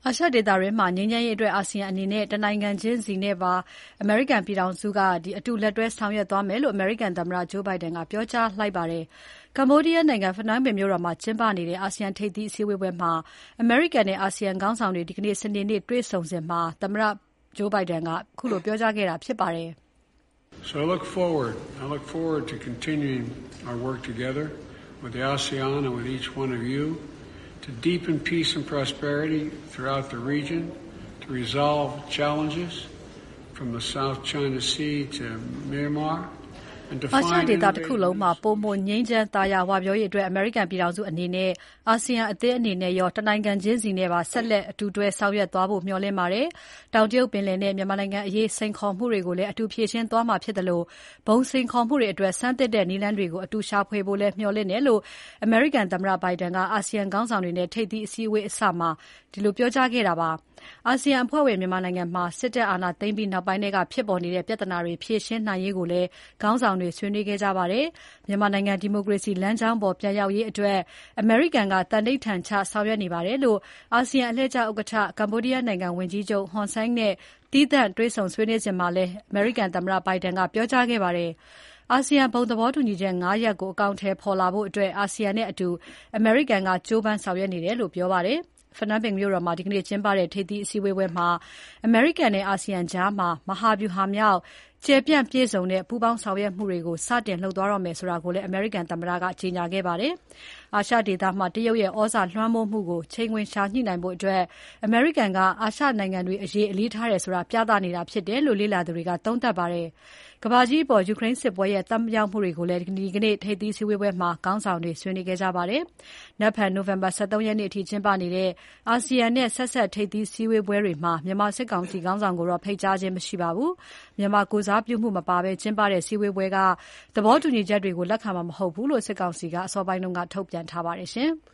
အာရှဒေသတွင်းမှာငြိမ်းချမ်းရေးအတွက်အာဆီယံအနေနဲ့တနိုင်ငံချင်းစီနဲ့ပါအမေရိကန်ပြည်ထောင်စုကအတူလက်တွဲဆောင်ရွက်သွားမယ်လို့အမေရိကန်သမ္မတ Joe Biden ကပြောကြားလိုက်ပါတယ်။ ကမ္ဘောဒီးယားနိုင်ငံ ဖနွမ်းပင်မြို့တော်မှာကျင်းပနေတဲ့အာဆီယံထိပ်သီးအစည်းအဝေးပွဲမှာအမေရိကန်နဲ့အာဆီယံခေါင်းဆောင်တွေဒီနေ့စနေနေ့တွေ့ဆုံစဉ်သမ္မတ Joe Biden ကခုလိုပြောကြားခဲ့တာဖြစ်ပါတယ်။ So I look forward to continuing our work together with the ASEAN and with each one of you to deepen peace and prosperity throughout the region, to resolve challenges from the South China Sea to Myanmar, and to find အာရှဒေသတစ်ခုလုံးမှာပုံမှန်ငြိမ်းချမ်းသာယာဝပြောရေးအတွက်အမေရိကန်ပြည်ထောင်စုအနေနဲ့အာဆီယံအသင်းအနေနဲ့ရောတနိုင်ငံချင်းစီနဲ့ပါဆက်လက်အတူတွဲဆောင်ရွက်သွားဖို့မျှော်လင့်ပါတယ်။တောင်တရုတ်ပင်လယ်နဲ့မြန်မာနိုင်ငံအရေးစိန်ခေါ်မှုတွေကိုလည်းအတူဖြေရှင်းသွားမှာဖြစ်တယ်လို့ဘုံစိန်ခေါ်မှုတွေအတွက်ဆန်းသစ်တဲ့နည်းလမ်းတွေကိုအတူရှာဖွေဖို့လည်းမျှော်လင့်တယ်လို့အမေရိကန်သမ္မတ Biden ကအာဆီယံခေါင်းဆောင်တွေနဲ့ထိပ်သီးအစည်းအဝေးအစမှာဒီလိုပြောကြားခဲ့တာပါ။အာဆီယံအဖွဲ့ဝင်မြန်မာနိုင်ငံမှာစစ်တပ်အာဏာသိမ်းပြီးနောက်ပိုင်းကဖြစ်ပေါ်နေတဲ့ပြဿနာတွေဖြေရှင်းနိုင်ရေးကိုလည်းခေါင်းဆောင်တွေဆွေးနွေးခဲ့ကြပါတယ်။မြန်မာနိုင်ငံဒီမိုကရေစီလမ်းကြောင်းပေါ်ပြန်ရောက်ရေးအတွက်အမေရိကန်ကသန္နိဋ္ဌာန်ချဆောင်ရွက်နေပါတယ်လို့အာဆီယံအလှည့်ကျဥက္ကဋ္ဌကမ္ဘောဒီးယားနိုင်ငံဝန်ကြီးချုပ် Hun Sen နဲ့သီးသန့်တွေ့ဆုံဆွေးနွေးစဉ်မှာလည်းအမေရိကန်သမ္မတ Biden ကပြောကြားခဲ့ပါတယ်။အာဆီယံဘုံသဘောတူညီချက် ၅ ရပ်ကိုအကောင်အထည်ဖော်လာဖို့အာဆီယံနဲ့အတူအမေရိကန်ကကြိုးပမ်းဆောင်ရွက်နေတယ်လို့ပြောပါတယ်။ဖနွမ်းပင်မြို့တော်မှာဒီနေ့ကျင်းပတဲ့ထိပ်သီးအစည်းအဝေးပွဲမှာအမေရိကန်နဲ့အာဆီယံကြားမဟာဗျူဟာမြောက်ကျယ်ပြန့်ပြည့်စုံတဲ့ပူးပေါင်းဆောင်ရွက်မှုတွေကိုစတင်လုပ်သွားတော့မယ်ဆိုတာကိုလည်းအမေရိကန်သမ္မတကကြေညာခဲ့ပါတယ်။အာရှဒေသမှာတရုတ်ရဲ့ဩဇာလွှမ်းမိုးမှုကိုချိန်ခွင်လျှာညှိနိုင်ဖို့အမေရိကန်ကအာရှနိုင်ငံတွေအရေးအလေးထားတယ်ဆိုတာပြသနေတာဖြစ်တယ်လို့လေ့လာသူတွေကသုံးသပ်ပါတယ်။ကမ္ဘာကြီးအပေါ်ယူကရိန်းစစ်ပွဲရဲ့သက်ရောက်မှုတွေကိုလည်းဒီကနေ့ထိပ်သီးစည်းဝေးပွဲမှာခေါင်းဆောင်တွေဆွေးနွေးခဲ့ကြပါတယ်။နက်ဖြန်နိုဝင်ဘာ 13 ရက်နေ့အထိကျင်းပနေတဲ့အာဆီယံနဲ့ဆက်ဆက်ထိပ်သီးစည်းဝေးပွဲတွေမှာမြန်မာစစ်ကောင်စီခေါင်းဆောင်ကိုတော့ဖိတ်ကြားခြင်းမရှိပါဘူး။မြန်မာကိုစားပြုမှုမပါဘဲကျင်းပတဲ့စည်းဝေးပွဲကသဘောတူညီချက်တွေကိုလက်ခံမှာမဟုတ်ဘူးလို့စစ်ကောင်စီကအစောပိုင်းကထုတ်ပြန်ထားပါတယ်ရှင်။